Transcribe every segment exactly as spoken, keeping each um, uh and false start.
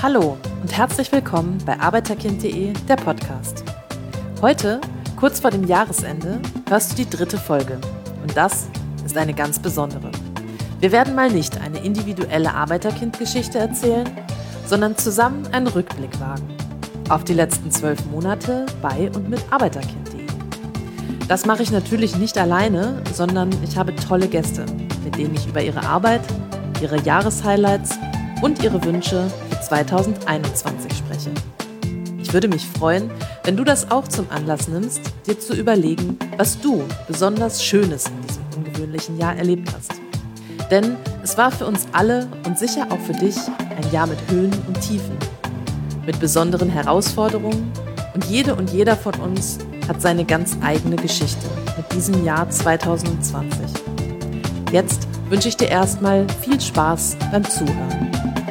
Hallo und herzlich willkommen bei Arbeiterkind punkt de, der Podcast. Heute, kurz vor dem Jahresende, hörst du die dritte Folge. Und das ist eine ganz besondere. Wir werden mal nicht eine individuelle Arbeiterkind-Geschichte erzählen, sondern zusammen einen Rückblick wagen auf die letzten zwölf Monate bei und mit Arbeiterkind punkt de. Das mache ich natürlich nicht alleine, sondern ich habe tolle Gäste, mit denen ich über ihre Arbeit, ihre Jahreshighlights und ihre Wünsche für zweitausendeinundzwanzig spreche. Ich würde mich freuen, wenn du das auch zum Anlass nimmst, dir zu überlegen, was du besonders Schönes in diesem ungewöhnlichen Jahr erlebt hast. Denn es war für uns alle und sicher auch für dich ein Jahr mit Höhen und Tiefen, mit besonderen Herausforderungen, und jede und jeder von uns hat seine ganz eigene Geschichte mit diesem Jahr zweitausendzwanzig. Jetzt wünsche ich dir erstmal viel Spaß beim Zuhören.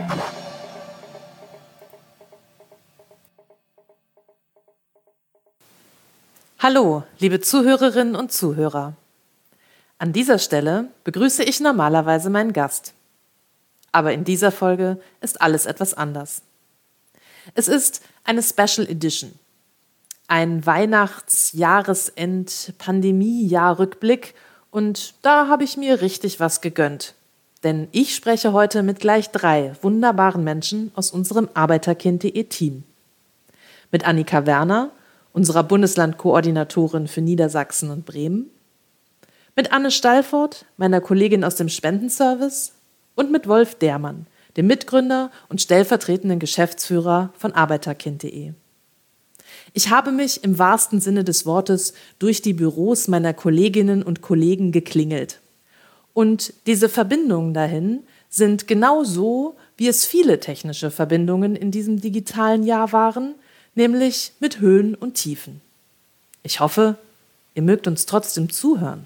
Hallo, liebe Zuhörerinnen und Zuhörer. An dieser Stelle begrüße ich normalerweise meinen Gast. Aber in dieser Folge ist alles etwas anders. Es ist eine Special Edition. Ein Weihnachts-Jahresend-Pandemie-Jahr-Rückblick, und da habe ich mir richtig was gegönnt. Denn ich spreche heute mit gleich drei wunderbaren Menschen aus unserem Arbeiterkind punkt de Team. Mit Annika Werner, unserer Bundeslandkoordinatorin für Niedersachsen und Bremen, mit Anne Stallfort, meiner Kollegin aus dem Spendenservice, und mit Wolf Dermann, dem Mitgründer und stellvertretenden Geschäftsführer von Arbeiterkind punkt de. Ich habe mich im wahrsten Sinne des Wortes durch die Büros meiner Kolleginnen und Kollegen geklingelt. Und diese Verbindungen dahin sind genau so, wie es viele technische Verbindungen in diesem digitalen Jahr waren, nämlich mit Höhen und Tiefen. Ich hoffe, ihr mögt uns trotzdem zuhören.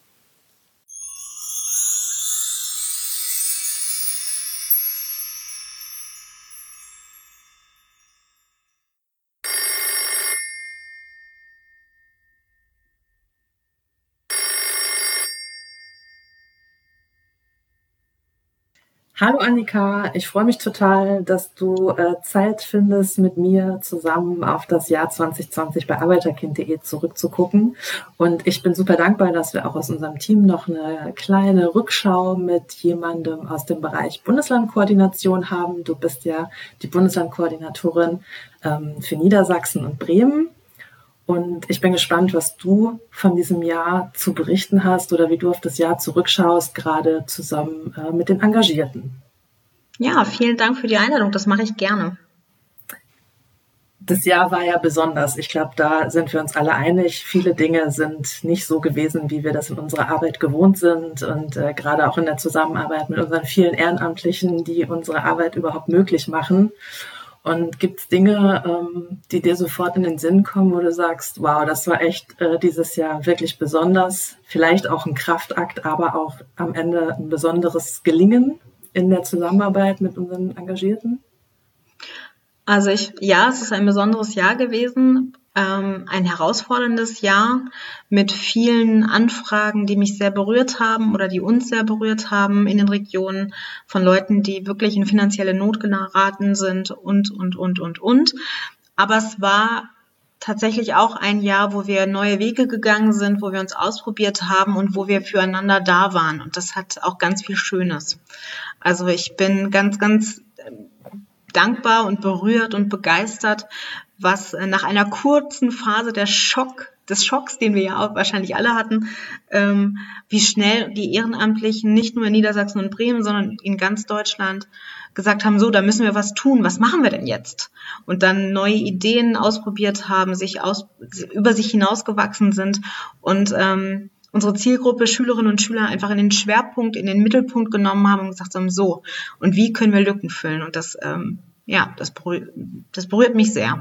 Hallo Annika, ich freue mich total, dass du äh, Zeit findest, mit mir zusammen auf das Jahr zwanzig zwanzig bei Arbeiterkind punkt de zurückzugucken. Und ich bin super dankbar, dass wir auch aus unserem Team noch eine kleine Rückschau mit jemandem aus dem Bereich Bundeslandkoordination haben. Du bist ja die Bundeslandkoordinatorin ähm, für Niedersachsen und Bremen. Und ich bin gespannt, was du von diesem Jahr zu berichten hast oder wie du auf das Jahr zurückschaust, gerade zusammen äh, mit den Engagierten. Ja, vielen Dank für die Einladung. Das mache ich gerne. Das Jahr war ja besonders. Ich glaube, da sind wir uns alle einig. Viele Dinge sind nicht so gewesen, wie wir das in unserer Arbeit gewohnt sind. Und äh, gerade auch in der Zusammenarbeit mit unseren vielen Ehrenamtlichen, die unsere Arbeit überhaupt möglich machen. Und gibt es Dinge, ähm, die dir sofort in den Sinn kommen, wo du sagst, wow, das war echt äh, dieses Jahr wirklich besonders, vielleicht auch ein Kraftakt, aber auch am Ende ein besonderes Gelingen in der Zusammenarbeit mit unseren Engagierten? Also ich, ja, es ist ein besonderes Jahr gewesen, ähm, ein herausforderndes Jahr mit vielen Anfragen, die mich sehr berührt haben oder die uns sehr berührt haben in den Regionen, von Leuten, die wirklich in finanzielle Not geraten sind und, und, und, und, und. Aber es war tatsächlich auch ein Jahr, wo wir neue Wege gegangen sind, wo wir uns ausprobiert haben und wo wir füreinander da waren. Und das hat auch ganz viel Schönes. Also ich bin ganz, ganz dankbar und berührt und begeistert, was nach einer kurzen Phase der Schock, des Schocks, den wir ja auch wahrscheinlich alle hatten, ähm, wie schnell die Ehrenamtlichen nicht nur in Niedersachsen und Bremen, sondern in ganz Deutschland gesagt haben, so, da müssen wir was tun, was machen wir denn jetzt? Und dann neue Ideen ausprobiert haben, sich aus, über sich hinausgewachsen sind und ähm, unsere Zielgruppe, Schülerinnen und Schüler, einfach in den Schwerpunkt, in den Mittelpunkt genommen haben und gesagt haben, so, und wie können wir Lücken füllen? Und das, ähm, ja, das berührt, das berührt mich sehr.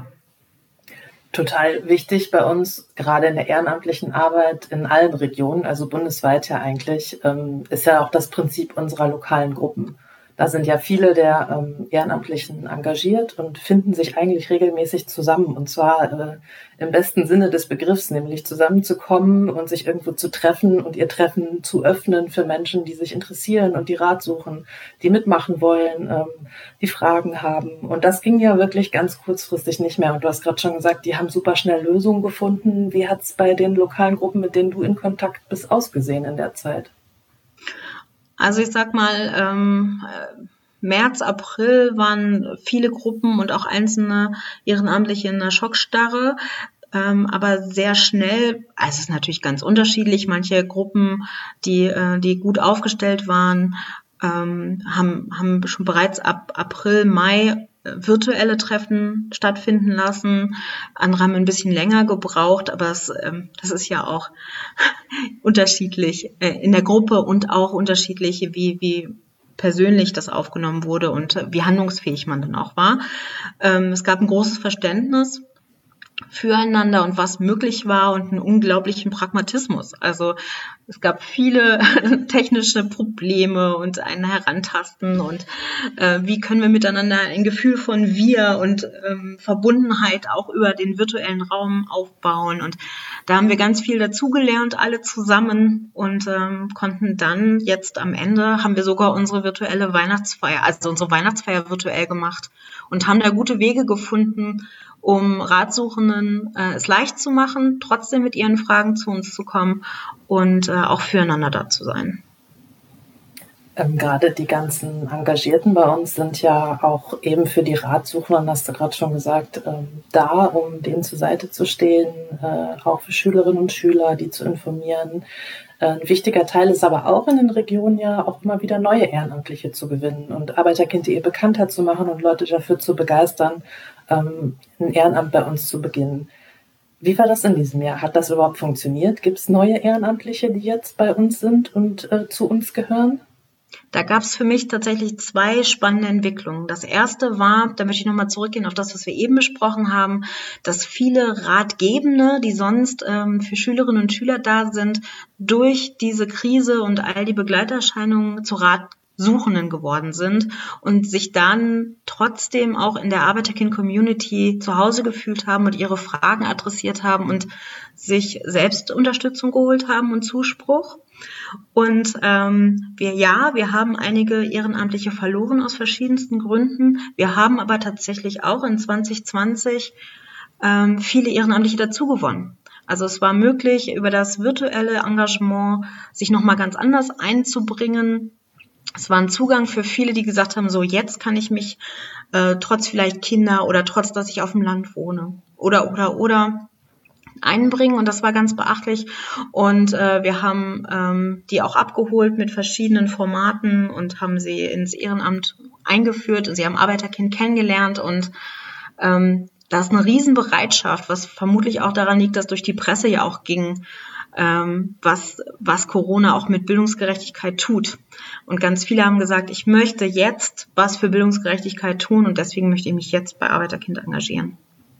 Total wichtig bei uns, gerade in der ehrenamtlichen Arbeit in allen Regionen, also bundesweit ja eigentlich, ähm, ist ja auch das Prinzip unserer lokalen Gruppen. Da sind ja viele der ähm, Ehrenamtlichen engagiert und finden sich eigentlich regelmäßig zusammen. Und zwar äh, im besten Sinne des Begriffs, nämlich zusammenzukommen und sich irgendwo zu treffen und ihr Treffen zu öffnen für Menschen, die sich interessieren und die Rat suchen, die mitmachen wollen, ähm, die Fragen haben. Und das ging ja wirklich ganz kurzfristig nicht mehr. Und du hast gerade schon gesagt, die haben super schnell Lösungen gefunden. Wie hat es bei den lokalen Gruppen, mit denen du in Kontakt bist, ausgesehen in der Zeit? Also ich sag mal, ähm, März, April waren viele Gruppen und auch einzelne Ehrenamtliche in einer Schockstarre. Ähm, aber sehr schnell, also es ist natürlich ganz unterschiedlich, manche Gruppen, die, äh, die gut aufgestellt waren, ähm, haben, haben schon bereits ab April, Mai virtuelle Treffen stattfinden lassen. Andere haben ein bisschen länger gebraucht, aber es, ähm, das ist ja auch unterschiedlich äh, in der Gruppe und auch unterschiedlich, wie, wie persönlich das aufgenommen wurde und wie handlungsfähig man dann auch war. Ähm, es gab ein großes Verständnis füreinander und was möglich war und einen unglaublichen Pragmatismus. Also es gab viele technische Probleme und ein Herantasten und äh, wie können wir miteinander ein Gefühl von Wir und ähm, Verbundenheit auch über den virtuellen Raum aufbauen. Und da haben wir ganz viel dazugelernt, alle zusammen und ähm, konnten dann jetzt am Ende, haben wir sogar unsere virtuelle Weihnachtsfeier, also unsere Weihnachtsfeier virtuell gemacht und haben da gute Wege gefunden, um Ratsuchenden äh, es leicht zu machen, trotzdem mit ihren Fragen zu uns zu kommen und äh, auch füreinander da zu sein. Ähm, gerade die ganzen Engagierten bei uns sind ja auch eben für die Ratsuchenden, hast du gerade schon gesagt, ähm, da, um denen zur Seite zu stehen, äh, auch für Schülerinnen und Schüler, die zu informieren. Äh, ein wichtiger Teil ist aber auch in den Regionen ja auch immer wieder neue Ehrenamtliche zu gewinnen und Arbeiterkind punkt de bekannter zu machen und Leute dafür zu begeistern, ähm, ein Ehrenamt bei uns zu beginnen. Wie war das in diesem Jahr? Hat das überhaupt funktioniert? Gibt es neue Ehrenamtliche, die jetzt bei uns sind und äh, zu uns gehören? Da gab es für mich tatsächlich zwei spannende Entwicklungen. Das erste war, da möchte ich nochmal zurückgehen auf das, was wir eben besprochen haben, dass viele Ratgebende, die sonst ähm, für Schülerinnen und Schüler da sind, durch diese Krise und all die Begleiterscheinungen zu Ratsuchenden geworden sind und sich dann trotzdem auch in der Arbeiterkind-Community zu Hause gefühlt haben und ihre Fragen adressiert haben und sich selbst Unterstützung geholt haben und Zuspruch. Und ähm, wir ja, wir haben einige Ehrenamtliche verloren aus verschiedensten Gründen. Wir haben aber tatsächlich auch in zwanzig zwanzig ähm, viele Ehrenamtliche dazugewonnen. Also es war möglich, über das virtuelle Engagement sich nochmal ganz anders einzubringen. Es war ein Zugang für viele, die gesagt haben, so jetzt kann ich mich äh, trotz vielleicht Kinder oder trotz, dass ich auf dem Land wohne oder oder oder einbringen und das war ganz beachtlich und äh, wir haben ähm, die auch abgeholt mit verschiedenen Formaten und haben sie ins Ehrenamt eingeführt und sie haben Arbeiterkind kennengelernt und ähm, da ist eine Riesenbereitschaft, was vermutlich auch daran liegt, dass durch die Presse ja auch ging, ähm, was, was Corona auch mit Bildungsgerechtigkeit tut. Und ganz viele haben gesagt, ich möchte jetzt was für Bildungsgerechtigkeit tun und deswegen möchte ich mich jetzt bei Arbeiterkind engagieren.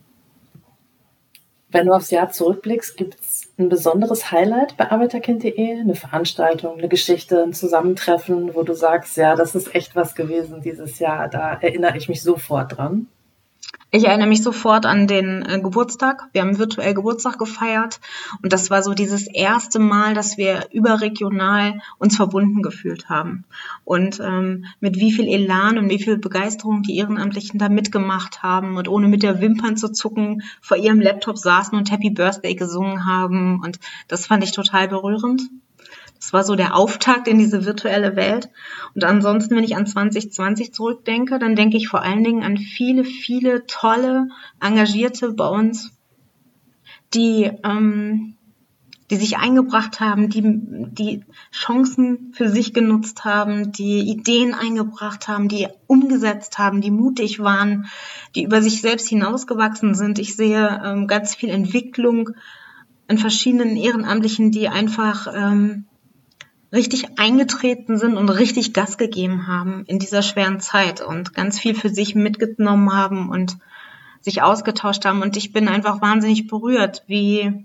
Wenn du aufs Jahr zurückblickst, gibt es ein besonderes Highlight bei Arbeiterkind punkt de? Eine Veranstaltung, eine Geschichte, ein Zusammentreffen, wo du sagst, ja, das ist echt was gewesen dieses Jahr, da erinnere ich mich sofort dran? Ich erinnere mich sofort an den äh, Geburtstag. Wir haben virtuell Geburtstag gefeiert und das war so dieses erste Mal, dass wir überregional uns verbunden gefühlt haben. Und ähm, mit wie viel Elan und wie viel Begeisterung die Ehrenamtlichen da mitgemacht haben und ohne mit der Wimpern zu zucken vor ihrem Laptop saßen und Happy Birthday gesungen haben. Und das fand ich total berührend. Das war so der Auftakt in diese virtuelle Welt. Und ansonsten, wenn ich an zwanzig zwanzig zurückdenke, dann denke ich vor allen Dingen an viele, viele tolle, engagierte bei uns, die, ähm, die sich eingebracht haben, die, die Chancen für sich genutzt haben, die Ideen eingebracht haben, die umgesetzt haben, die mutig waren, die über sich selbst hinausgewachsen sind. Ich sehe ähm, ganz viel Entwicklung in verschiedenen Ehrenamtlichen, die einfach ähm, richtig eingetreten sind und richtig Gas gegeben haben in dieser schweren Zeit und ganz viel für sich mitgenommen haben und sich ausgetauscht haben. Und ich bin einfach wahnsinnig berührt, wie,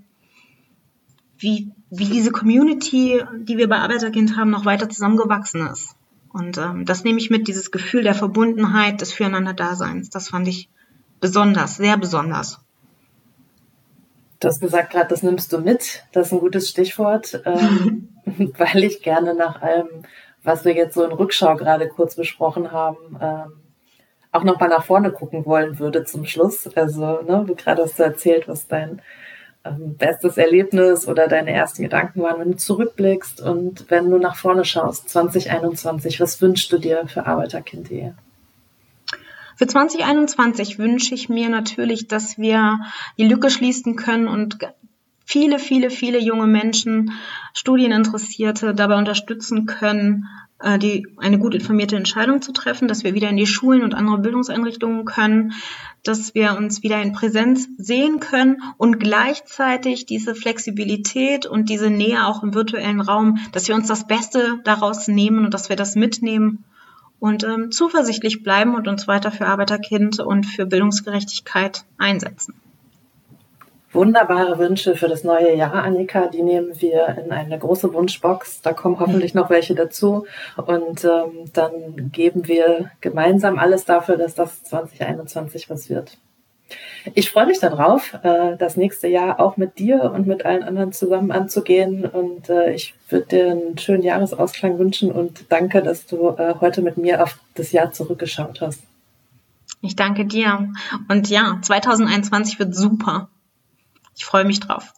wie, wie diese Community, die wir bei Arbeiterkind haben, noch weiter zusammengewachsen ist. Und ähm, das nehme ich mit, dieses Gefühl der Verbundenheit, des Füreinander-Daseins. Das fand ich besonders, sehr besonders. Du hast gesagt gerade, das nimmst du mit. Das ist ein gutes Stichwort, ähm, weil ich gerne nach allem, was wir jetzt so in Rückschau gerade kurz besprochen haben, ähm, auch nochmal nach vorne gucken wollen würde zum Schluss. Also, ne, du gerade hast du erzählt, was dein ähm, bestes Erlebnis oder deine ersten Gedanken waren, wenn du zurückblickst und wenn du nach vorne schaust, zwanzig einundzwanzig, was wünschst du dir für Arbeiterkind punkt de? Für zwanzig einundzwanzig wünsche ich mir natürlich, dass wir die Lücke schließen können und viele, viele, viele junge Menschen, Studieninteressierte dabei unterstützen können, die eine gut informierte Entscheidung zu treffen, dass wir wieder in die Schulen und andere Bildungseinrichtungen können, dass wir uns wieder in Präsenz sehen können und gleichzeitig diese Flexibilität und diese Nähe auch im virtuellen Raum, dass wir uns das Beste daraus nehmen und dass wir das mitnehmen und ähm, zuversichtlich bleiben und uns weiter für Arbeiterkind und für Bildungsgerechtigkeit einsetzen. Wunderbare Wünsche für das neue Jahr, Annika. Die nehmen wir in eine große Wunschbox. Da kommen hoffentlich noch welche dazu. Und ähm, dann geben wir gemeinsam alles dafür, dass das zwanzig einundzwanzig was wird. Ich freue mich darauf, äh, das nächste Jahr auch mit dir und mit allen anderen zusammen anzugehen. Und äh, ich würde dir einen schönen Jahresausklang wünschen und danke, dass du äh, heute mit mir auf das Jahr zurückgeschaut hast. Ich danke dir. Und ja, zwanzig einundzwanzig wird super. Ich freue mich drauf.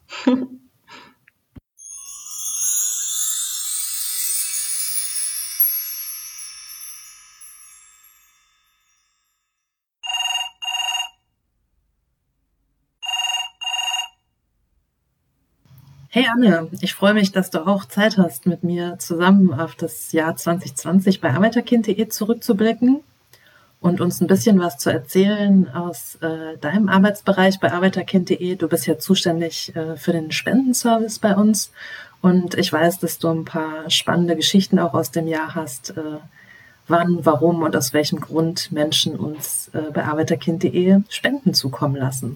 Hey Anne, ich freue mich, dass du auch Zeit hast, mit mir zusammen auf das Jahr zwanzig zwanzig bei Arbeiterkind punkt de zurückzublicken und uns ein bisschen was zu erzählen aus äh, deinem Arbeitsbereich bei Arbeiterkind punkt de. Du bist ja zuständig äh, für den Spendenservice bei uns und ich weiß, dass du ein paar spannende Geschichten auch aus dem Jahr hast, äh, wann, warum und aus welchem Grund Menschen uns äh, bei Arbeiterkind punkt de Spenden zukommen lassen.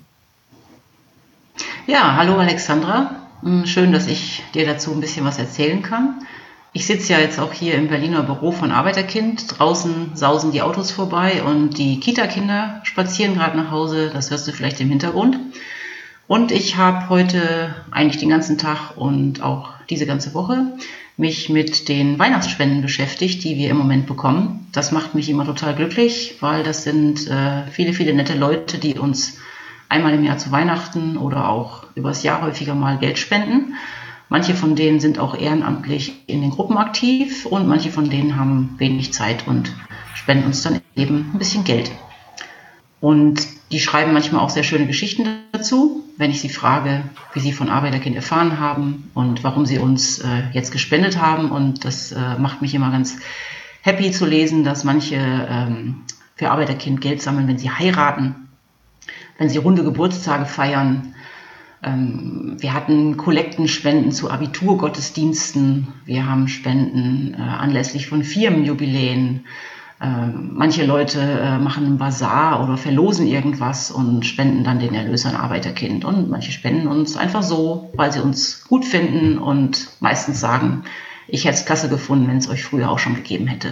Ja, hallo Alexandra. Schön, dass ich dir dazu ein bisschen was erzählen kann. Ich sitze ja jetzt auch hier im Berliner Büro von Arbeiterkind. Draußen sausen die Autos vorbei und die Kita-Kinder spazieren gerade nach Hause. Das hörst du vielleicht im Hintergrund. Und ich habe heute eigentlich den ganzen Tag und auch diese ganze Woche mich mit den Weihnachtsspenden beschäftigt, die wir im Moment bekommen. Das macht mich immer total glücklich, weil das sind äh, viele, viele nette Leute, die uns einmal im Jahr zu Weihnachten oder auch übers Jahr häufiger mal Geld spenden. Manche von denen sind auch ehrenamtlich in den Gruppen aktiv und manche von denen haben wenig Zeit und spenden uns dann eben ein bisschen Geld. Und die schreiben manchmal auch sehr schöne Geschichten dazu, wenn ich sie frage, wie sie von Arbeiterkind erfahren haben und warum sie uns äh, jetzt gespendet haben. Und das äh, macht mich immer ganz happy zu lesen, dass manche ähm, für Arbeiterkind Geld sammeln, wenn sie heiraten, wenn sie runde Geburtstage feiern. Ähm, wir hatten Kollektenspenden zu Abiturgottesdiensten. Wir haben Spenden äh, anlässlich von Firmenjubiläen. Ähm, manche Leute äh, machen einen Basar oder verlosen irgendwas und spenden dann den Erlös an Arbeiterkind. Und manche spenden uns einfach so, weil sie uns gut finden und meistens sagen, ich hätte es klasse gefunden, wenn es euch früher auch schon gegeben hätte.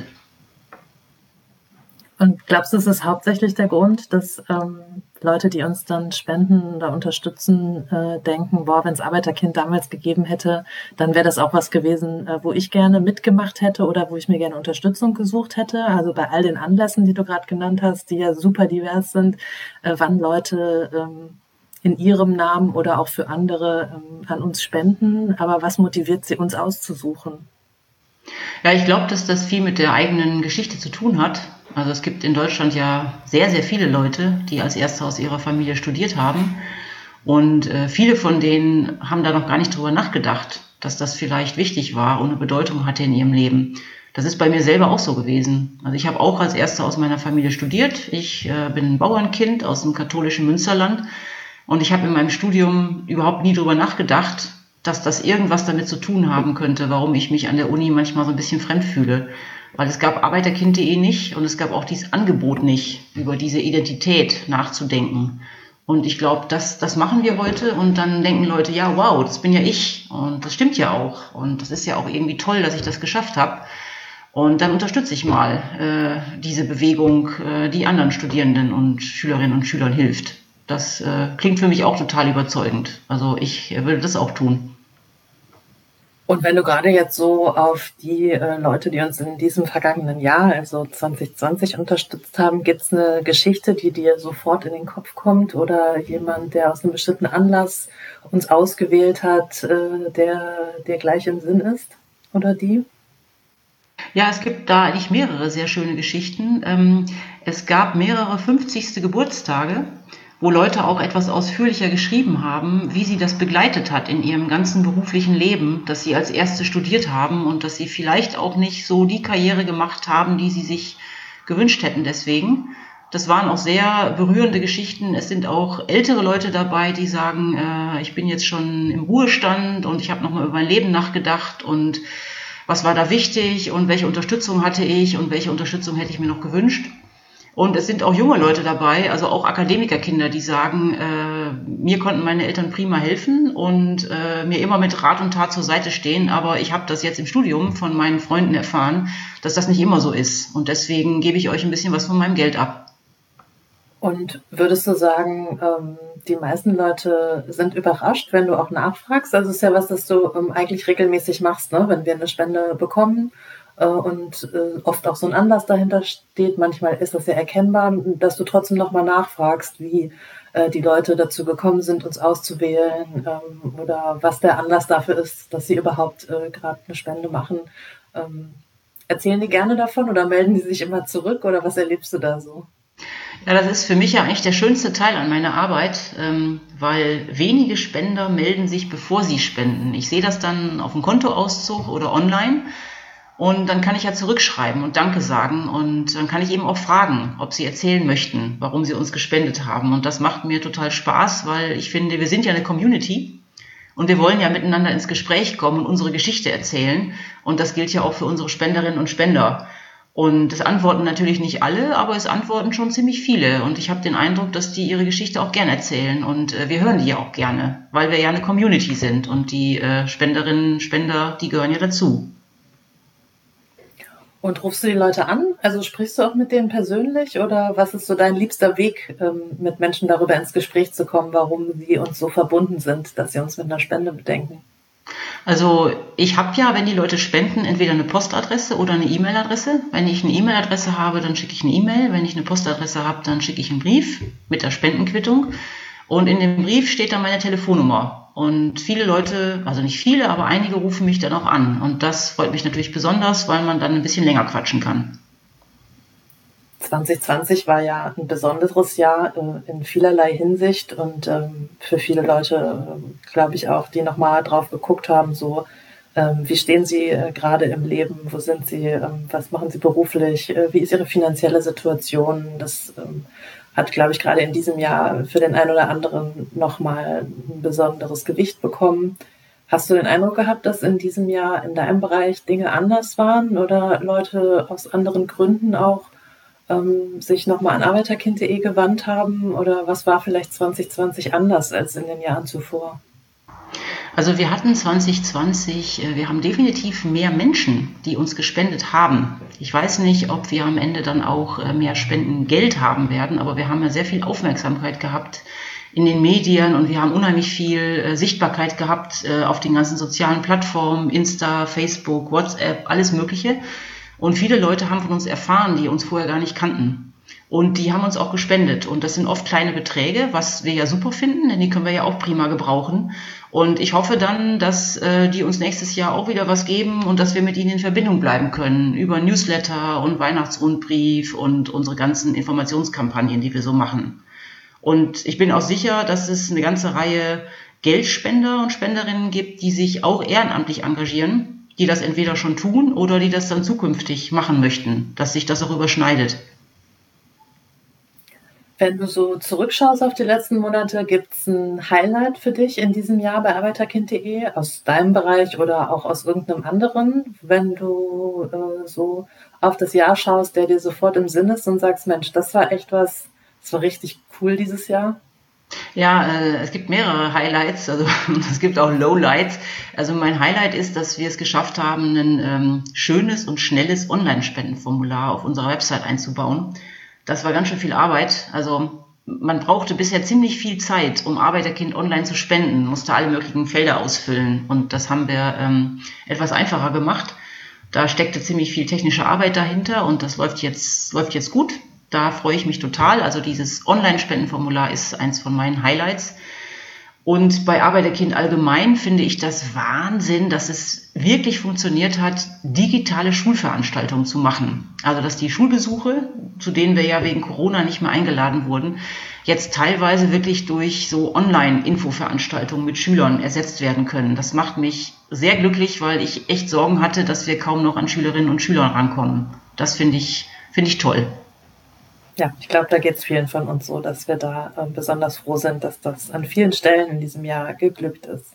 Und glaubst du, es ist hauptsächlich der Grund, dass ähm, Leute, die uns dann spenden oder unterstützen, äh, denken, boah, wenn es Arbeiterkind damals gegeben hätte, dann wäre das auch was gewesen, äh, wo ich gerne mitgemacht hätte oder wo ich mir gerne Unterstützung gesucht hätte. Also bei all den Anlässen, die du gerade genannt hast, die ja super divers sind, äh, wann Leute ähm, in ihrem Namen oder auch für andere ähm, an uns spenden. Aber was motiviert sie, uns auszusuchen? Ja, ich glaube, dass das viel mit der eigenen Geschichte zu tun hat. Also es gibt in Deutschland ja sehr, sehr viele Leute, die als Erste aus ihrer Familie studiert haben. Und äh, viele von denen haben da noch gar nicht drüber nachgedacht, dass das vielleicht wichtig war und eine Bedeutung hatte in ihrem Leben. Das ist bei mir selber auch so gewesen. Also ich habe auch als Erste aus meiner Familie studiert. Ich äh, bin ein Bauernkind aus dem katholischen Münsterland. Und ich habe in meinem Studium überhaupt nie drüber nachgedacht, dass das irgendwas damit zu tun haben könnte, warum ich mich an der Uni manchmal so ein bisschen fremd fühle. Weil es gab Arbeiterkind punkt de nicht und es gab auch dieses Angebot nicht, über diese Identität nachzudenken. Und ich glaube, das, das machen wir heute und dann denken Leute, ja, wow, das bin ja ich und das stimmt ja auch. Und das ist ja auch irgendwie toll, dass ich das geschafft habe. Und dann unterstütze ich mal äh, diese Bewegung, äh, die anderen Studierenden und Schülerinnen und Schülern hilft. Das äh, klingt für mich auch total überzeugend. Also ich äh, würde das auch tun. Und wenn du gerade jetzt so auf die äh, Leute, die uns in diesem vergangenen Jahr, also zwanzig zwanzig, unterstützt haben, gibt es eine Geschichte, die dir sofort in den Kopf kommt oder jemand, der aus einem bestimmten Anlass uns ausgewählt hat, äh, der dir gleich im Sinn ist oder die? Ja, es gibt da eigentlich mehrere sehr schöne Geschichten. Ähm, es gab mehrere fünfzigste Geburtstage, wo Leute auch etwas ausführlicher geschrieben haben, wie sie das begleitet hat in ihrem ganzen beruflichen Leben, dass sie als Erste studiert haben und dass sie vielleicht auch nicht so die Karriere gemacht haben, die sie sich gewünscht hätten deswegen. Das waren auch sehr berührende Geschichten. Es sind auch ältere Leute dabei, die sagen, äh, ich bin jetzt schon im Ruhestand und ich habe nochmal über mein Leben nachgedacht und was war da wichtig und welche Unterstützung hatte ich und welche Unterstützung hätte ich mir noch gewünscht. Und es sind auch junge Leute dabei, also auch Akademikerkinder, die sagen, äh, mir konnten meine Eltern prima helfen und äh, mir immer mit Rat und Tat zur Seite stehen, aber ich habe das jetzt im Studium von meinen Freunden erfahren, dass das nicht immer so ist. Und deswegen gebe ich euch ein bisschen was von meinem Geld ab. Und würdest du sagen, ähm, die meisten Leute sind überrascht, wenn du auch nachfragst? Also es ist ja was, das du ähm, eigentlich regelmäßig machst, ne? Wenn wir eine Spende bekommen äh, und äh, oft auch so ein Anlass dahinter steht. Manchmal ist das ja erkennbar, dass du trotzdem nochmal nachfragst, wie äh, die Leute dazu gekommen sind, uns auszuwählen ähm, oder was der Anlass dafür ist, dass sie überhaupt äh, gerade eine Spende machen. Ähm, erzählen die gerne davon oder melden die sich immer zurück oder was erlebst du da so? Ja, das ist für mich ja eigentlich der schönste Teil an meiner Arbeit, ähm, weil wenige Spender melden sich, bevor sie spenden. Ich sehe das dann auf dem Kontoauszug oder online und dann kann ich ja zurückschreiben und Danke sagen und dann kann ich eben auch fragen, ob sie erzählen möchten, warum sie uns gespendet haben. Und das macht mir total Spaß, weil ich finde, wir sind ja eine Community und wir wollen ja miteinander ins Gespräch kommen und unsere Geschichte erzählen. Und das gilt ja auch für unsere Spenderinnen und Spender. Und es antworten natürlich nicht alle, aber es antworten schon ziemlich viele. Und ich habe den Eindruck, dass die ihre Geschichte auch gerne erzählen. Und äh, wir hören die ja auch gerne, weil wir ja eine Community sind. Und die äh, Spenderinnen, Spender, die gehören ja dazu. Und rufst du die Leute an? Also sprichst du auch mit denen persönlich? Oder was ist so dein liebster Weg, ähm, mit Menschen darüber ins Gespräch zu kommen, warum sie uns so verbunden sind, dass sie uns mit einer Spende bedenken? Also ich habe ja, wenn die Leute spenden, entweder eine Postadresse oder eine E-Mail-Adresse. Wenn ich eine E-Mail-Adresse habe, dann schicke ich eine E-Mail. Wenn ich eine Postadresse habe, dann schicke ich einen Brief mit der Spendenquittung. Und in dem Brief steht dann meine Telefonnummer. Und viele Leute, also nicht viele, aber einige rufen mich dann auch an. Und das freut mich natürlich besonders, weil man dann ein bisschen länger quatschen kann. zwanzig zwanzig war ja ein besonderes Jahr äh, in vielerlei Hinsicht und ähm, für viele Leute, äh, glaube ich auch, die nochmal drauf geguckt haben, so ähm, wie stehen sie äh, gerade im Leben, wo sind sie, ähm, was machen sie beruflich, äh, wie ist ihre finanzielle Situation. Das ähm, hat, glaube ich, gerade in diesem Jahr für den einen oder anderen nochmal ein besonderes Gewicht bekommen. Hast du den Eindruck gehabt, dass in diesem Jahr in deinem Bereich Dinge anders waren oder Leute aus anderen Gründen auch ähm, sich nochmal an arbeiterkind punkt de gewandt haben? Oder was war vielleicht zwanzig zwanzig anders als in den Jahren zuvor? Also wir hatten zwanzig zwanzig, wir haben definitiv mehr Menschen, die uns gespendet haben. Ich weiß nicht, ob wir am Ende dann auch mehr Spendengeld haben werden, aber wir haben ja sehr viel Aufmerksamkeit gehabt in den Medien und wir haben unheimlich viel Sichtbarkeit gehabt auf den ganzen sozialen Plattformen, Insta, Facebook, WhatsApp, alles Mögliche. Und viele Leute haben von uns erfahren, die uns vorher gar nicht kannten. Und die haben uns auch gespendet. Und das sind oft kleine Beträge, was wir ja super finden, denn die können wir ja auch prima gebrauchen. Und ich hoffe dann, dass äh, die uns nächstes Jahr auch wieder was geben und dass wir mit ihnen in Verbindung bleiben können über Newsletter und Weihnachtsrundbrief und unsere ganzen Informationskampagnen, die wir so machen. Und ich bin auch sicher, dass es eine ganze Reihe Geldspender und Spenderinnen gibt, die sich auch ehrenamtlich engagieren, die das entweder schon tun oder die das dann zukünftig machen möchten, dass sich das auch überschneidet. Wenn du so zurückschaust auf die letzten Monate, gibt es ein Highlight für dich in diesem Jahr bei arbeiterkind punkt de aus deinem Bereich oder auch aus irgendeinem anderen, wenn du äh, so auf das Jahr schaust, der dir sofort im Sinn ist und sagst, Mensch, das war echt was, das war richtig cool dieses Jahr? Ja, äh, es gibt mehrere Highlights, also es gibt auch Lowlights. Also mein Highlight ist, dass wir es geschafft haben, ein ähm, schönes und schnelles Online-Spendenformular auf unserer Website einzubauen. Das war ganz schön viel Arbeit. Also man brauchte bisher ziemlich viel Zeit, um Arbeiterkind online zu spenden, musste alle möglichen Felder ausfüllen und das haben wir ähm, etwas einfacher gemacht. Da steckte ziemlich viel technische Arbeit dahinter und das läuft jetzt, läuft jetzt gut. Da freue ich mich total. Also dieses Online-Spendenformular ist eins von meinen Highlights. Und bei Arbeiterkind allgemein finde ich das Wahnsinn, dass es wirklich funktioniert hat, digitale Schulveranstaltungen zu machen. Also dass die Schulbesuche, zu denen wir ja wegen Corona nicht mehr eingeladen wurden, jetzt teilweise wirklich durch so Online-Infoveranstaltungen mit Schülern ersetzt werden können. Das macht mich sehr glücklich, weil ich echt Sorgen hatte, dass wir kaum noch an Schülerinnen und Schüler rankommen. Das finde ich, finde ich toll. Ja, ich glaube, da geht es vielen von uns so, dass wir da äh, besonders froh sind, dass das an vielen Stellen in diesem Jahr geglückt ist.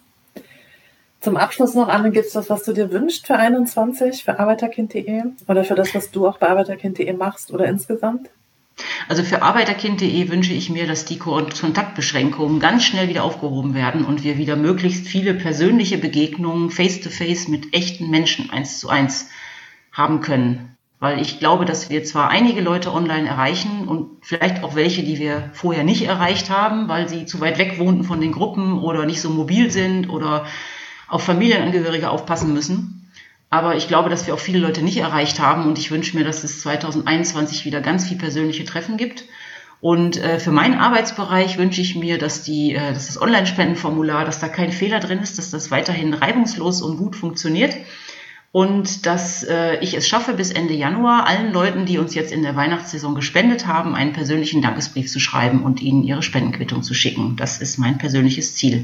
Zum Abschluss noch, Anne, gibt es was, was du dir wünschst für einundzwanzig, für Arbeiterkind punkt de oder für das, was du auch bei Arbeiterkind punkt de machst oder insgesamt? Also für Arbeiterkind punkt de wünsche ich mir, dass die Kontaktbeschränkungen ganz schnell wieder aufgehoben werden und wir wieder möglichst viele persönliche Begegnungen face-to-face mit echten Menschen eins zu eins haben können. Weil ich glaube, dass wir zwar einige Leute online erreichen und vielleicht auch welche, die wir vorher nicht erreicht haben, weil sie zu weit weg wohnten von den Gruppen oder nicht so mobil sind oder auf Familienangehörige aufpassen müssen. Aber ich glaube, dass wir auch viele Leute nicht erreicht haben und ich wünsche mir, dass es zwanzig einundzwanzig wieder ganz viel persönliche Treffen gibt. Und äh, für meinen Arbeitsbereich wünsche ich mir, dass, die, äh, dass das Online-Spendenformular, dass da kein Fehler drin ist, dass das weiterhin reibungslos und gut funktioniert. Und dass äh, ich es schaffe, bis Ende Januar allen Leuten, die uns jetzt in der Weihnachtssaison gespendet haben, einen persönlichen Dankesbrief zu schreiben und ihnen ihre Spendenquittung zu schicken. Das ist mein persönliches Ziel.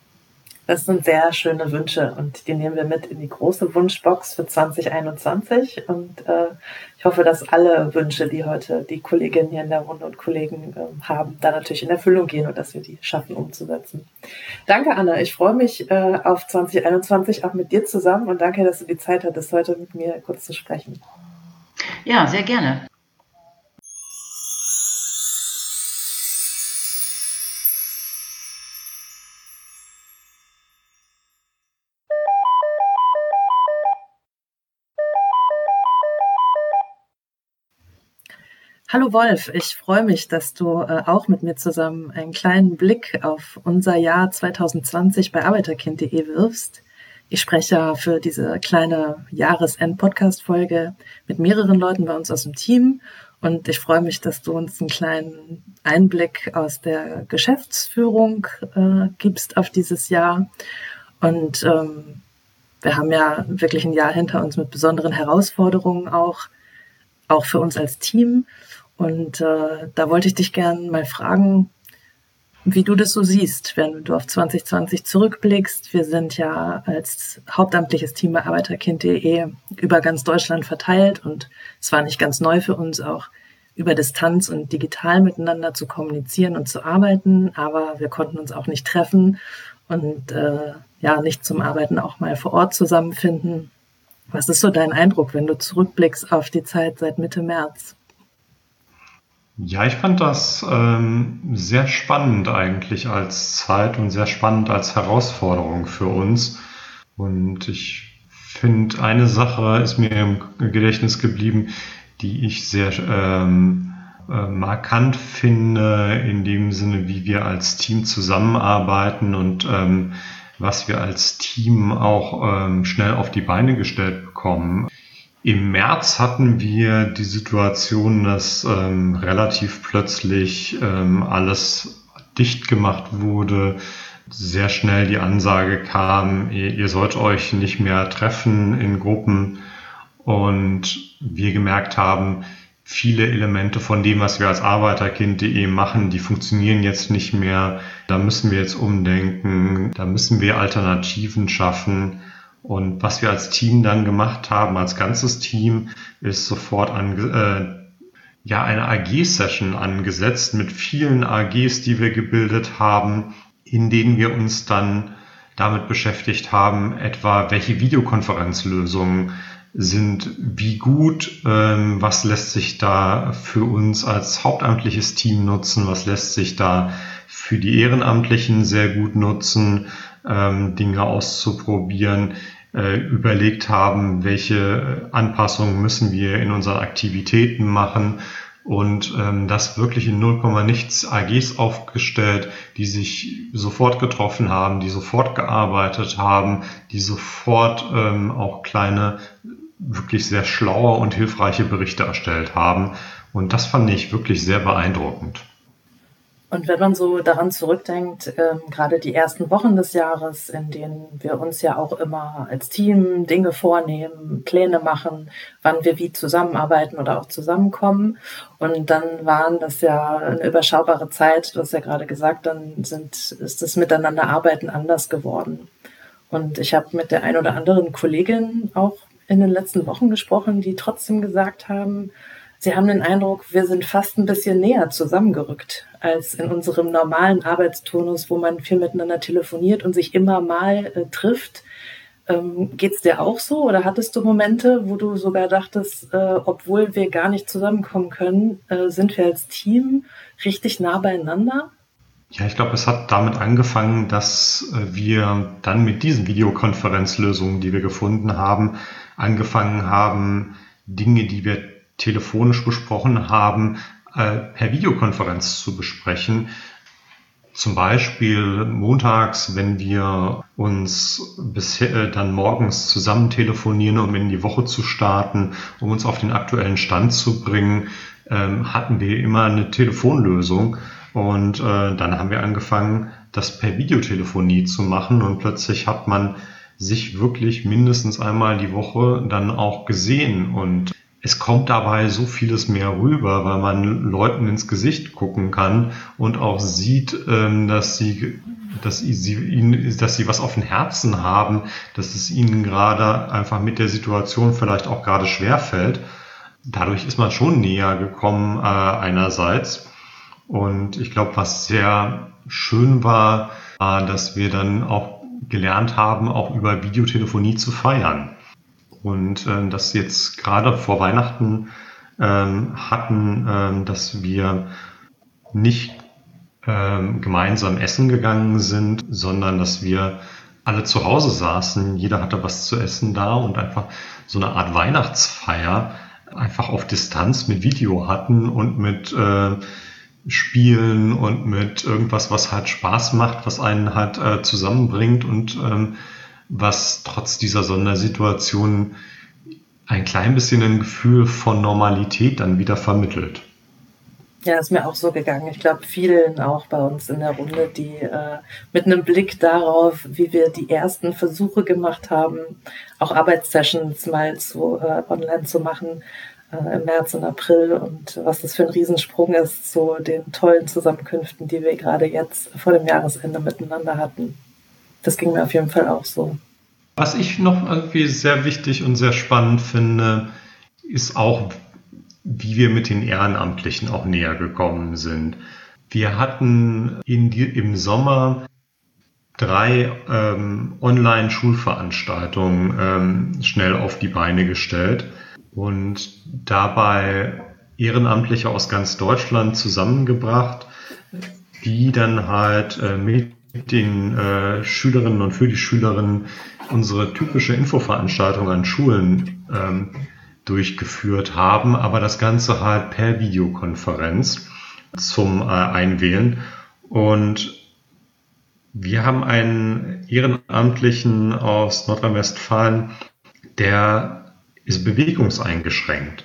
Das sind sehr schöne Wünsche und die nehmen wir mit in die große Wunschbox für zwanzig einundzwanzig und äh, ich hoffe, dass alle Wünsche, die heute die Kolleginnen hier in der Runde und Kollegen äh, haben, da natürlich in Erfüllung gehen und dass wir die schaffen umzusetzen. Danke, Anne. Ich freue mich äh, auf zwanzig einundzwanzig auch mit dir zusammen und danke, dass du die Zeit hattest, heute mit mir kurz zu sprechen. Ja, sehr gerne. Hallo Wolf, ich freue mich, dass du äh, auch mit mir zusammen einen kleinen Blick auf unser Jahr zwanzig zwanzig bei Arbeiterkind punkt de wirfst. Ich spreche für diese kleine Jahresend-Podcast-Folge mit mehreren Leuten bei uns aus dem Team und ich freue mich, dass du uns einen kleinen Einblick aus der Geschäftsführung äh, gibst auf dieses Jahr. Und ähm, wir haben ja wirklich ein Jahr hinter uns mit besonderen Herausforderungen auch, auch für uns als Team. Und äh, da wollte ich dich gerne mal fragen, wie du das so siehst, wenn du auf zwanzig zwanzig zurückblickst. Wir sind ja als hauptamtliches Team bei Arbeiterkind punkt de über ganz Deutschland verteilt und es war nicht ganz neu für uns auch über Distanz und digital miteinander zu kommunizieren und zu arbeiten, aber wir konnten uns auch nicht treffen und äh, ja nicht zum Arbeiten auch mal vor Ort zusammenfinden. Was ist so dein Eindruck, wenn du zurückblickst auf die Zeit seit Mitte März? Ja, ich fand das ähm, sehr spannend eigentlich als Zeit und sehr spannend als Herausforderung für uns. Und ich finde, eine Sache ist mir im Gedächtnis geblieben, die ich sehr ähm, äh, markant finde, in dem Sinne, wie wir als Team zusammenarbeiten und ähm, was wir als Team auch ähm, schnell auf die Beine gestellt bekommen. Im März hatten wir die Situation, dass ähm, relativ plötzlich ähm, alles dicht gemacht wurde, sehr schnell die Ansage kam, ihr, ihr sollt euch nicht mehr treffen in Gruppen und wir gemerkt haben, viele Elemente von dem, was wir als Arbeiterkind punkt de machen, die funktionieren jetzt nicht mehr. Da müssen wir jetzt umdenken, da müssen wir Alternativen schaffen. Und was wir als Team dann gemacht haben, als ganzes Team, ist sofort an, äh, ja, eine A G-Session angesetzt mit vielen A Gs, die wir gebildet haben, in denen wir uns dann damit beschäftigt haben, etwa welche Videokonferenzlösungen sind wie gut, ähm, was lässt sich da für uns als hauptamtliches Team nutzen, was lässt sich da für die Ehrenamtlichen sehr gut nutzen, ähm, Dinge auszuprobieren, äh, überlegt haben, welche Anpassungen müssen wir in unseren Aktivitäten machen und ähm, das wirklich in null Komma nichts A Gs aufgestellt, die sich sofort getroffen haben, die sofort gearbeitet haben, die sofort ähm, auch kleine, wirklich sehr schlaue und hilfreiche Berichte erstellt haben. Und das fand ich wirklich sehr beeindruckend. Und wenn man so daran zurückdenkt, ähm, gerade die ersten Wochen des Jahres, in denen wir uns ja auch immer als Team Dinge vornehmen, Pläne machen, wann wir wie zusammenarbeiten oder auch zusammenkommen. Und dann waren das ja eine überschaubare Zeit, du hast ja gerade gesagt, dann sind, ist das Miteinanderarbeiten anders geworden. Und ich habe mit der ein oder anderen Kollegin auch in den letzten Wochen gesprochen, die trotzdem gesagt haben, sie haben den Eindruck, wir sind fast ein bisschen näher zusammengerückt als in unserem normalen Arbeitsturnus, wo man viel miteinander telefoniert und sich immer mal äh, trifft. Ähm, geht's dir auch so oder hattest du Momente, wo du sogar dachtest, äh, obwohl wir gar nicht zusammenkommen können, äh, sind wir als Team richtig nah beieinander? Ja, ich glaube, es hat damit angefangen, dass wir dann mit diesen Videokonferenzlösungen, die wir gefunden haben, angefangen haben, Dinge, die wir telefonisch besprochen haben, äh, per Videokonferenz zu besprechen. Zum Beispiel montags, wenn wir uns bisher äh, dann morgens zusammen telefonieren, um in die Woche zu starten, um uns auf den aktuellen Stand zu bringen, ähm, hatten wir immer eine Telefonlösung. Und äh, dann haben wir angefangen, das per Videotelefonie zu machen und plötzlich hat man sich wirklich mindestens einmal die Woche dann auch gesehen und es kommt dabei so vieles mehr rüber, weil man Leuten ins Gesicht gucken kann und auch sieht, ähm, dass sie, dass sie, ihnen, dass sie was auf dem Herzen haben, dass es ihnen gerade einfach mit der Situation vielleicht auch gerade schwerfällt. Dadurch ist man schon näher gekommen äh, einerseits. Und ich glaube, was sehr schön war, war, dass wir dann auch gelernt haben, auch über Videotelefonie zu feiern. Und äh, das jetzt gerade vor Weihnachten ähm, hatten, ähm, dass wir nicht ähm, gemeinsam essen gegangen sind, sondern dass wir alle zu Hause saßen. Jeder hatte was zu essen da und einfach so eine Art Weihnachtsfeier einfach auf Distanz mit Video hatten und mit äh, Spielen und mit irgendwas, was halt Spaß macht, was einen halt äh, zusammenbringt und ähm, was trotz dieser Sondersituation ein klein bisschen ein Gefühl von Normalität dann wieder vermittelt. Ja, ist mir auch so gegangen. Ich glaube, vielen auch bei uns in der Runde, die äh, mit einem Blick darauf, wie wir die ersten Versuche gemacht haben, auch Arbeitssessions mal zu, äh, online zu machen, äh, im März und April und was das für ein Riesensprung ist zu den tollen Zusammenkünften, die wir gerade jetzt vor dem Jahresende miteinander hatten. Das ging mir auf jeden Fall auch so. Was ich noch irgendwie sehr wichtig und sehr spannend finde, ist auch, wie wir mit den Ehrenamtlichen auch näher gekommen sind. Wir hatten in die, im Sommer drei ähm, Online-Schulveranstaltungen ähm, schnell auf die Beine gestellt und dabei Ehrenamtliche aus ganz Deutschland zusammengebracht, die dann halt äh, mit den äh, Schülerinnen und für die Schülerinnen unsere typische Infoveranstaltung an Schulen ähm, durchgeführt haben, aber das Ganze halt per Videokonferenz zum äh, Einwählen. Und wir haben einen Ehrenamtlichen aus Nordrhein-Westfalen, der ist bewegungseingeschränkt.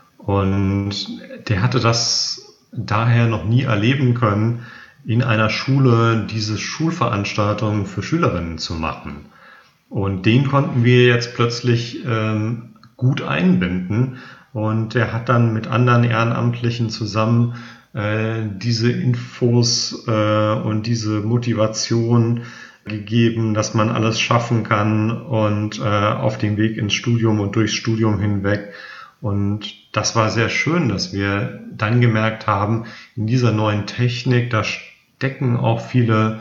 Und der hatte das daher noch nie erleben können, in einer Schule diese Schulveranstaltungen für Schülerinnen zu machen. Und den konnten wir jetzt plötzlich ähm, gut einbinden. Und er hat dann mit anderen Ehrenamtlichen zusammen äh, diese Infos äh, und diese Motivation gegeben, dass man alles schaffen kann und äh, auf dem Weg ins Studium und durchs Studium hinweg. Und das war sehr schön, dass wir dann gemerkt haben, in dieser neuen Technik, da stecken auch viele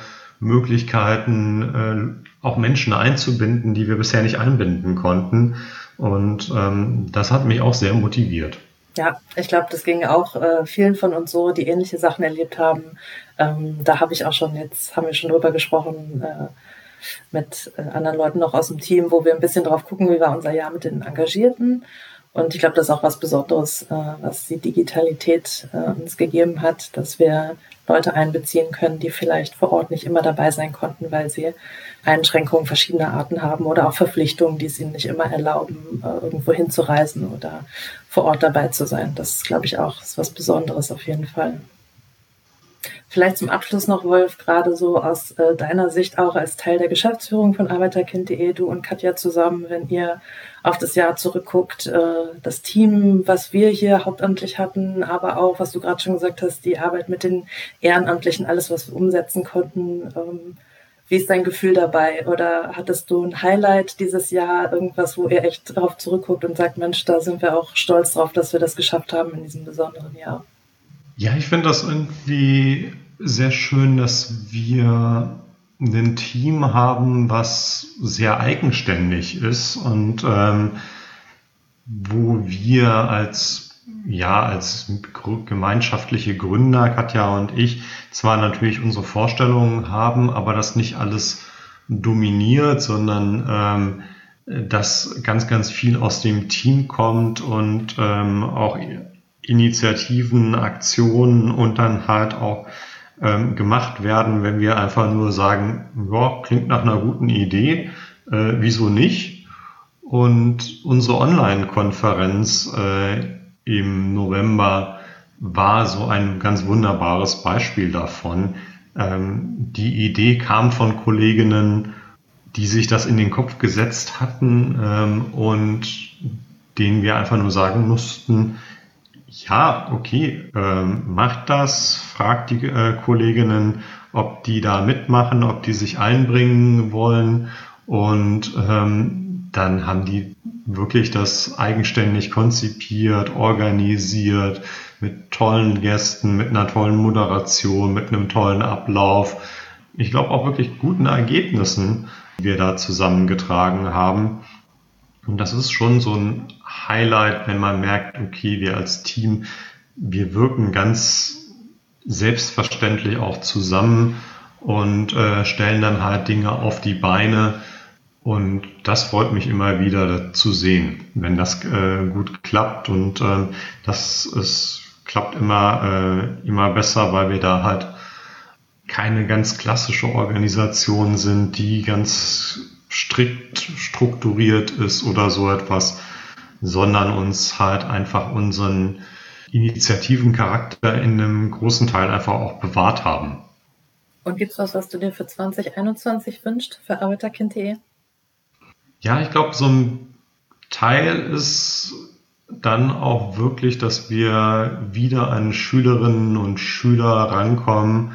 Möglichkeiten, äh, auch Menschen einzubinden, die wir bisher nicht einbinden konnten. Und ähm, das hat mich auch sehr motiviert. Ja, ich glaube, das ging auch äh, vielen von uns so, die ähnliche Sachen erlebt haben. Ähm, da habe ich auch schon, jetzt haben wir schon drüber gesprochen, äh, mit äh, anderen Leuten noch aus dem Team, wo wir ein bisschen drauf gucken, wie war unser Jahr mit den Engagierten. Und ich glaube, das ist auch was Besonderes, äh, was die Digitalität äh, uns gegeben hat, dass wir Leute einbeziehen können, die vielleicht vor Ort nicht immer dabei sein konnten, weil sie Einschränkungen verschiedener Arten haben oder auch Verpflichtungen, die es ihnen nicht immer erlauben, äh, irgendwo hinzureisen oder vor Ort dabei zu sein. Das glaube ich auch, ist was Besonderes auf jeden Fall. Vielleicht zum Abschluss noch, Wolf, gerade so aus äh, deiner Sicht auch als Teil der Geschäftsführung von arbeiterkind punkt de, du und Katja zusammen, wenn ihr auf das Jahr zurückguckt, äh, das Team, was wir hier hauptamtlich hatten, aber auch, was du gerade schon gesagt hast, die Arbeit mit den Ehrenamtlichen, alles, was wir umsetzen konnten. Ähm, wie ist dein Gefühl dabei? Oder hattest du ein Highlight dieses Jahr, irgendwas, wo ihr echt darauf zurückguckt und sagt, Mensch, da sind wir auch stolz drauf, dass wir das geschafft haben in diesem besonderen Jahr? Ja, ich finde das irgendwie sehr schön, dass wir ein Team haben, was sehr eigenständig ist und ähm, wo wir als, ja, als gemeinschaftliche Gründer, Katja und ich, zwar natürlich unsere Vorstellungen haben, aber das nicht alles dominiert, sondern ähm, dass ganz, ganz viel aus dem Team kommt und ähm, auch Initiativen, Aktionen und dann halt auch ähm, gemacht werden, wenn wir einfach nur sagen, ja, klingt nach einer guten Idee, äh, wieso nicht? Und unsere Online-Konferenz äh, im November war so ein ganz wunderbares Beispiel davon. Ähm, die Idee kam von Kolleginnen, die sich das in den Kopf gesetzt hatten ähm, und denen wir einfach nur sagen mussten, ja, okay, ähm, macht das, fragt die äh, Kolleginnen, ob die da mitmachen, ob die sich einbringen wollen und ähm, dann haben die wirklich das eigenständig konzipiert, organisiert, mit tollen Gästen, mit einer tollen Moderation, mit einem tollen Ablauf. Ich glaube auch wirklich guten Ergebnissen, die wir da zusammengetragen haben. Und das ist schon so ein Highlight, wenn man merkt, okay, wir als Team, wir wirken ganz selbstverständlich auch zusammen und äh, stellen dann halt Dinge auf die Beine. Und das freut mich immer wieder zu sehen, wenn das äh, gut klappt. Und äh, das ist, klappt immer, äh, immer besser, weil wir da halt keine ganz klassische Organisation sind, die ganz strikt strukturiert ist oder so etwas, sondern uns halt einfach unseren Initiativencharakter in einem großen Teil einfach auch bewahrt haben. Und gibt es was, was du dir für zwanzig einundzwanzig wünschst, für arbeiterkind punkt de? Ja, ich glaube, so ein Teil ist dann auch wirklich, dass wir wieder an Schülerinnen und Schüler rankommen,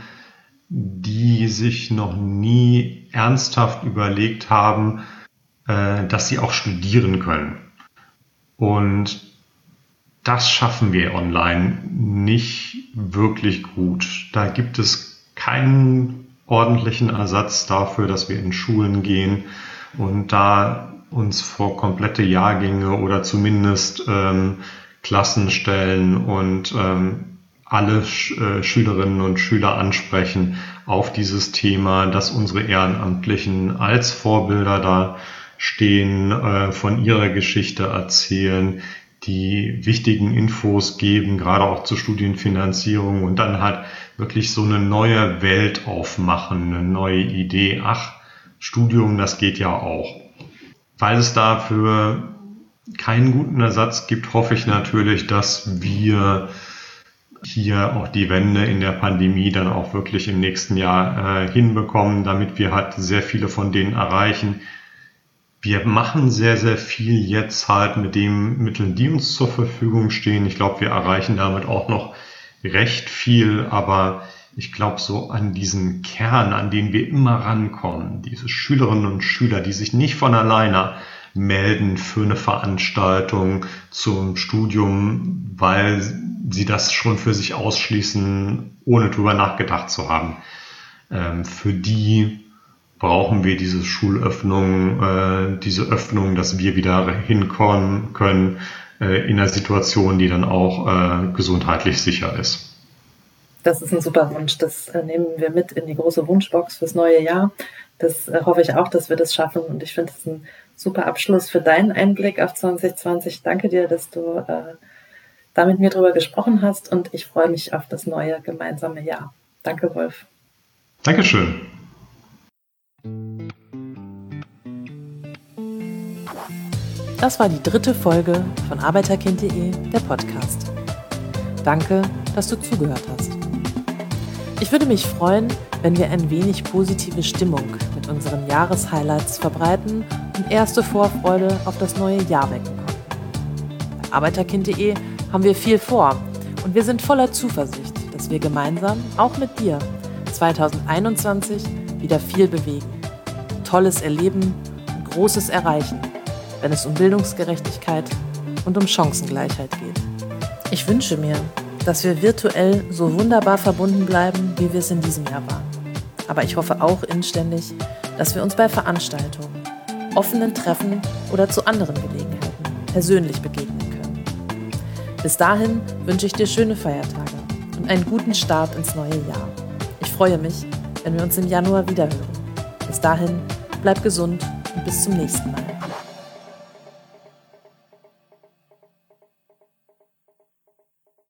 die sich noch nie ernsthaft überlegt haben, äh, dass sie auch studieren können. Und das schaffen wir online nicht wirklich gut. Da gibt es keinen ordentlichen Ersatz dafür, dass wir in Schulen gehen und da uns vor komplette Jahrgänge oder zumindest ähm, Klassen stellen und ähm, alle Sch- äh, Schülerinnen und Schüler ansprechen auf dieses Thema, dass unsere Ehrenamtlichen als Vorbilder da stehen, äh, von ihrer Geschichte erzählen, die wichtigen Infos geben, gerade auch zur Studienfinanzierung und dann halt wirklich so eine neue Welt aufmachen, eine neue Idee. Ach, Studium, das geht ja auch. Weil es dafür keinen guten Ersatz gibt, hoffe ich natürlich, dass wir hier auch die Wende in der Pandemie dann auch wirklich im nächsten Jahr äh, hinbekommen, damit wir halt sehr viele von denen erreichen. Wir machen sehr, sehr viel jetzt halt mit den Mitteln, die uns zur Verfügung stehen. Ich glaube, wir erreichen damit auch noch recht viel, aber ich glaube, so an diesen Kern, an den wir immer rankommen, diese Schülerinnen und Schüler, die sich nicht von alleine melden für eine Veranstaltung zum Studium, weil sie das schon für sich ausschließen, ohne drüber nachgedacht zu haben. Ähm, für die brauchen wir diese Schulöffnung, äh, diese Öffnung, dass wir wieder hinkommen können, äh, in einer Situation, die dann auch äh, gesundheitlich sicher ist. Das ist ein super Wunsch. Das äh, nehmen wir mit in die große Wunschbox fürs neue Jahr. Das äh, hoffe ich auch, dass wir das schaffen. Und ich finde es ein super Abschluss für deinen Einblick auf zwanzig zwanzig. Danke dir, dass du äh, da mit mir drüber gesprochen hast. Und ich freue mich auf das neue gemeinsame Jahr. Danke, Wolf. Dankeschön. Das war die dritte Folge von Arbeiterkind punkt de, der Podcast. Danke, dass du zugehört hast. Ich würde mich freuen, wenn wir ein wenig positive Stimmung mit unseren Jahreshighlights verbreiten und erste Vorfreude auf das neue Jahr wecken konnten. Bei Arbeiterkind punkt de haben wir viel vor und wir sind voller Zuversicht, dass wir gemeinsam, auch mit dir, zwanzig einundzwanzig wieder viel bewegen, Tolles erleben und Großes erreichen, wenn es um Bildungsgerechtigkeit und um Chancengleichheit geht. Ich wünsche mir, dass wir virtuell so wunderbar verbunden bleiben, wie wir es in diesem Jahr waren. Aber ich hoffe auch inständig, dass wir uns bei Veranstaltungen, offenen Treffen oder zu anderen Gelegenheiten persönlich begegnen können. Bis dahin wünsche ich dir schöne Feiertage und einen guten Start ins neue Jahr. Ich freue mich, wenn wir uns im Januar wiederhören. Bis dahin, bleib gesund und bis zum nächsten Mal.